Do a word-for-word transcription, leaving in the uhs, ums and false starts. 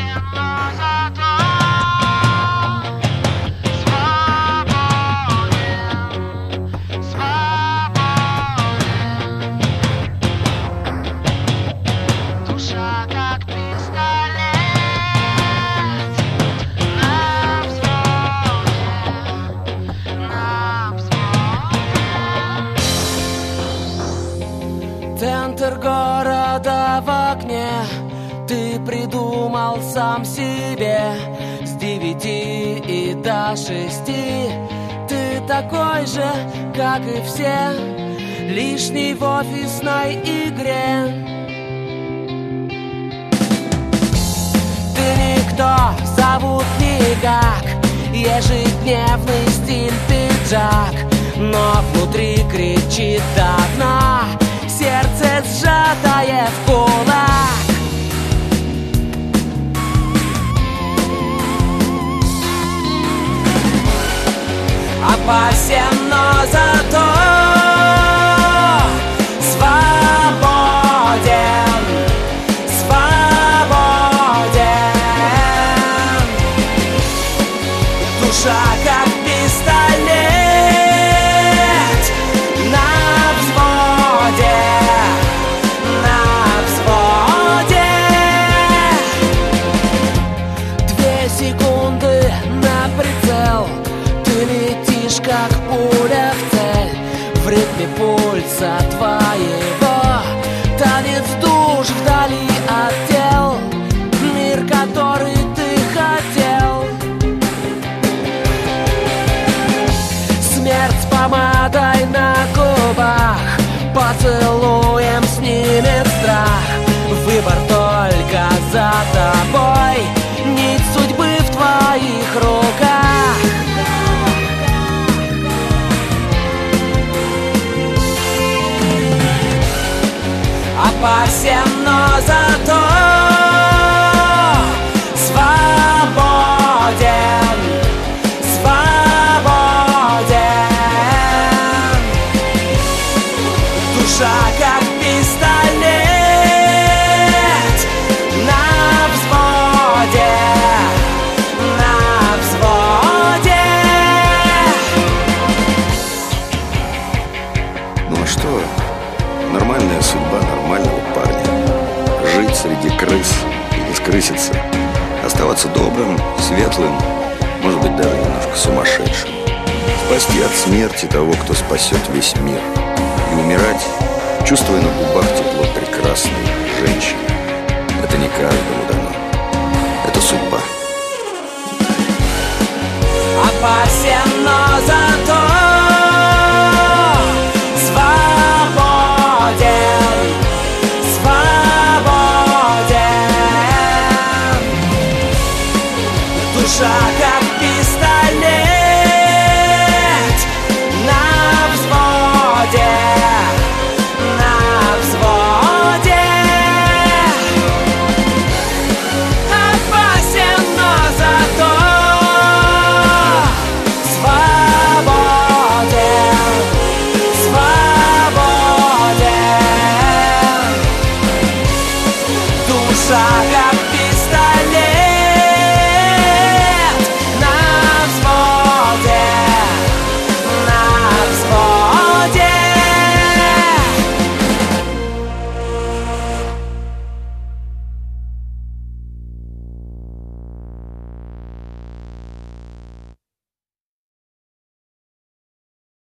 Центр города в окне, ты придумал сам себе. С девяти и до шести ты такой же, как и все, лишний в офисной игре. Ты никто, зовут никак, ежедневный стиль пиджак, но внутри кричит до дна, сердце сжатое в кулак. Опасен, но зато свободен, свободен. Душа как пистолет на взводе, на взводе. Две секунды на прицел, ты летишь как пуля в цель. В ритме пульса твоего танец душ вдали от тел, мир, который ты хотел. Смерть с помадой на губах, поцелуем снимет страх. Выбор только за тобой, нить судьбы в твоих руках. Опасен, но зато свободен, свободен. Душа как пистолет на взводе, на взводе. Ну а что? Нормальная судьба нормального парня. Жить среди крыс и не скрыситься. Оставаться добрым, светлым, может быть, даже немножко сумасшедшим. Спасти от смерти того, кто спасет весь мир. И умирать, чувствуя на губах тепло прекрасной женщины. Это не каждому дано. Это судьба. Опасен, но зато свободен, свободен. Душа как пистолет на взводе, на взводе. Опасен, но зато свободен, свободен. Душа как